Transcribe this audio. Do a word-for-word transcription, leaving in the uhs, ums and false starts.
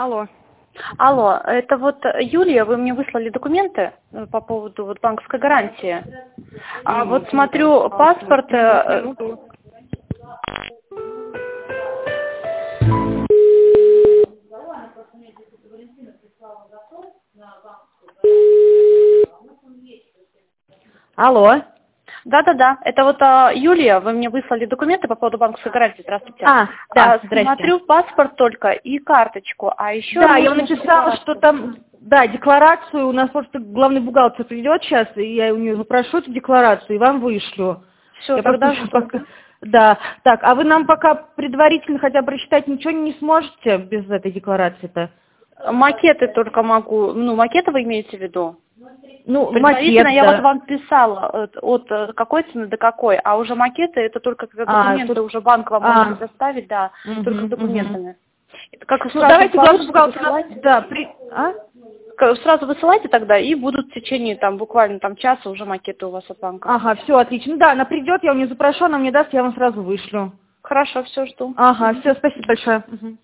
Алло. Алло, это вот Юлия, вы мне выслали документы по поводу вот банковской гарантии. А вот смотрю, паспорт... э, Алло. Да-да-да, это вот а, Юлия, вы мне выслали документы по поводу банковской гарантии, здравствуйте. А, да, А, здрасте. смотрю паспорт только и карточку, а еще... Да, я вам нужно написала, декларацию. что там, да, декларацию, у нас просто главный бухгалтер придет сейчас, и я у нее запрошу эту декларацию и вам вышлю. Все, Я тогда просто жду. пока... Да, так, а вы нам пока предварительно хотя бы прочитать ничего не сможете без этой декларации-то? Макеты только могу, ну, макеты вы имеете в виду? Ну, Предварительно макет, я да. вот вам писала от, от э, какой цены до какой, а уже макеты это только когда А, документы тут- уже банк вам а. может предоставить, да, Мгм, только с мгм. документами. Это как Ну, сразу давайте главный получится, бухгалтер, высылайте, да, при... А? К- сразу высылайте тогда, и будут в течение там буквально там часа уже макеты у вас от банка. Ага, все, отлично. Да, она придет, я у нее запрошу, она мне даст, я вам сразу вышлю. Хорошо, все, жду. Ага, все, спасибо большое. Мгм.